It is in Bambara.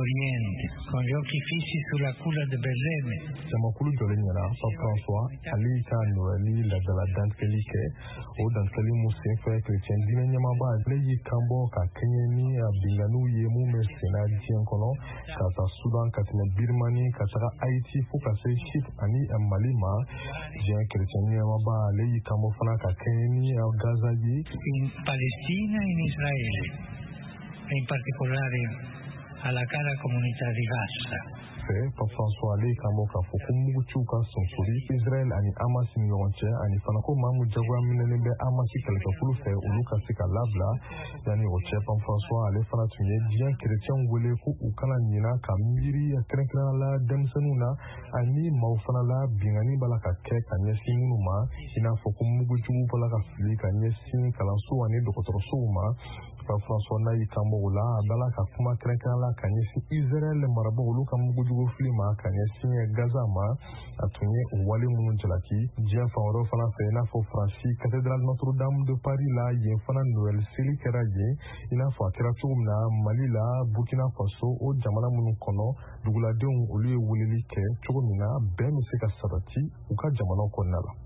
Oriente, con gli occhi fissi sulla culla de Betlemme. Jamakulu jɔlen ɲɛna Pape François ale ka Noëli ladala dantigɛli kɛ o dantigɛli mun senfɛ kerecɛn diinɛ ɲɛmaaba ale y'i kanbɔ ka kɛɲɛ ni a binganiw ye mun bɛ senna diɲɛ kɔnɔ ka taa Sudan ka tɛmɛ Birimani ka taga Haïti fo ka se Chypre ani Mali ma. Diɲɛ kerecɛn ɲɛmaaba ale y'i kanbɔ fana ka kɛɲɛ ni Gaza ye. In Palestina e in Israele, e in particolare alla cara comunità di Gaza. Pape François ale kan bɔ k'a fɔ ko muguciw ka sonsori Israel ani Hamas ni ɲɔgɔn cɛ ani fana ko maa min jagoya minɛnen bɛ Hamas kɛlɛkɛkulu fɛ olu ka se ka labila. Yani o cɛ Pape François ale fana tun ye diɲɛ kerecɛnw wele ko u kana ɲina ka miiri kɛrɛnkɛrɛnnenya la denmisɛnninw na ani maaw fana la bingani b'a la ka kɛ ka ɲɛsin minnu ma i n'a fɔ ko mugujugu b'a la ka fili ka ɲɛsin kalanso ani dɔgɔtɔrɔsow ma. Pape François n'a y'i kanbɔ o la a b'a la ka kuma kɛrɛnkɛrɛnnenya la ka ɲɛsin Israel marabagaw olu ka mugujugu fili ma ka ɲɛsin Gaza ma. A tun ye o wale minnu jalaki diɲɛ fan wɛrɛw fana fɛ i n'a fɔ Faransi cathédrale Notre-Dame de Paris la yen fana Noël seli kɛra yen i n'a fɔ a kɛra cogo min na Mali la Burkina Faso o jamana minnu kɔnɔ duguladenw olu ye weleli kɛ cogo min na bɛn bɛ se ka sabati u ka jamanaw kɔnɔna la.